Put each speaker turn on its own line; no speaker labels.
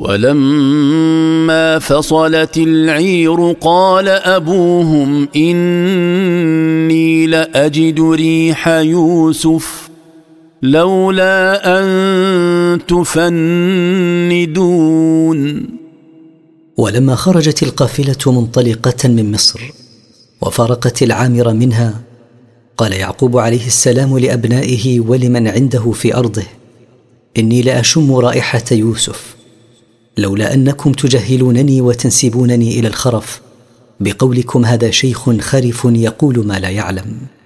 ولما فصلت العير قال أبوهم إني لأجد ريح يوسف لولا أن تفندون.
ولما خرجت القافلة منطلقة من مصر وفارقت العامر منها، قال يعقوب عليه السلام لأبنائه ولمن عنده في أرضه: إني لأشم رائحة يوسف، لولا أنكم تجهلونني وتنسبونني إلى الخرف بقولكم هذا شيخ خرف يقول ما لا يعلم.